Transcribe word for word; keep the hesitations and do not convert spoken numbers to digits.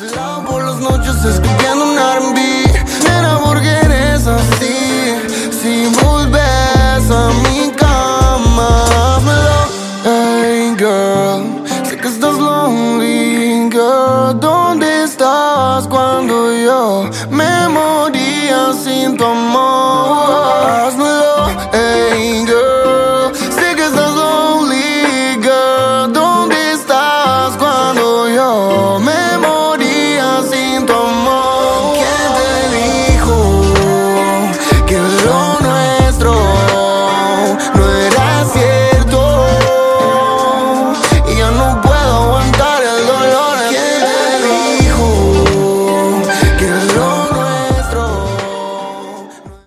Lado por las noches escuchando un R and B. Nena, porque eres así. Si volves a mi cama, házmelo. Hey girl, sé que estás lonely, girl. ¿Dónde estás cuando yo me moría sin tu amor?